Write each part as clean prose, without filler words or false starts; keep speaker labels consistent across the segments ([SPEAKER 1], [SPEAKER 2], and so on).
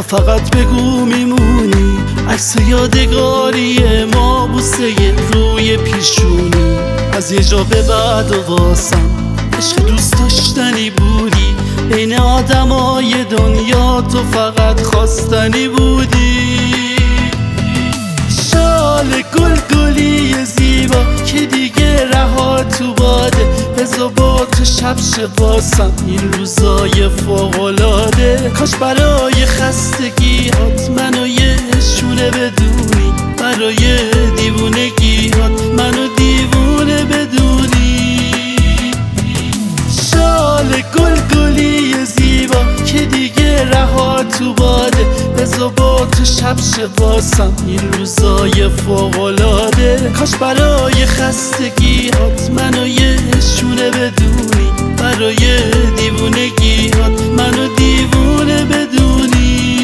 [SPEAKER 1] فقط بگو میمونی. عکس یادگاری ما بوسه روی پیشونی. از یه جا به بعد و واسم عشق دوست داشتنی بودی. بین آدمای دنیا تو فقط خواستنی بودی. شال گلی زیبا که دیگه رها تو باده. بذار با تو شب واسم این روزای فوق‌العاده. کاش برای خستگیات منو یه شونه بدونی. برای دیوونگیات منو دیوونه بدونی. شال گلی زیبا که دیگه رها تو باده. بذار با تو شب واسم این روزای فوق‌العاده. کاش برای خستگیات منو یه شونه بدونی. برای دیوونگیات منو دیوونه بدونی.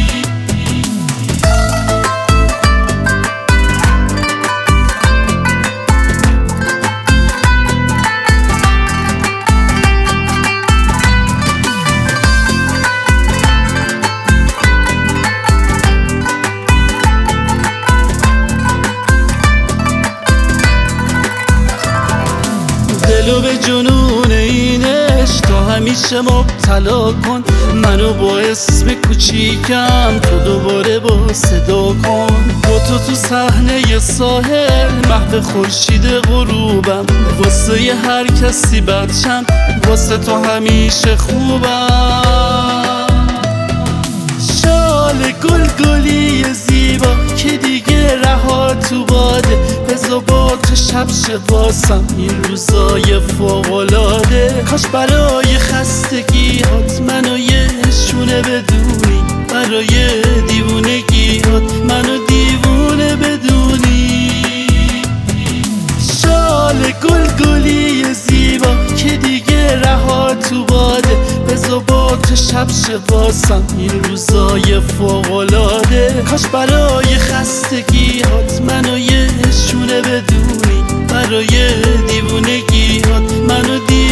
[SPEAKER 1] دلو به جنون این عشق تا همیشه مبتلا کن. منو با اسم کوچیکم تو دوباره با صدا کن. با تو صحنه ساحل محو خورشید غروبم. واسه هر کسی بچم واسه تو همیشه خوبم. شال گلی زیبا که دیگه رها تو باده. بذار با تو شب واسم این روزای فوق‌العاده. کاش برای خستگیات منو یه شونه بدونی. برای دیوونگیات منو دیوونه بدونی. شال گلی زیبا که دیگه رها تو باده. بذار با تو شب واسم این روزای فوق‌العاده. کاش برای خستگیات منو یه شونه بدونی. برای دیوونگیات منو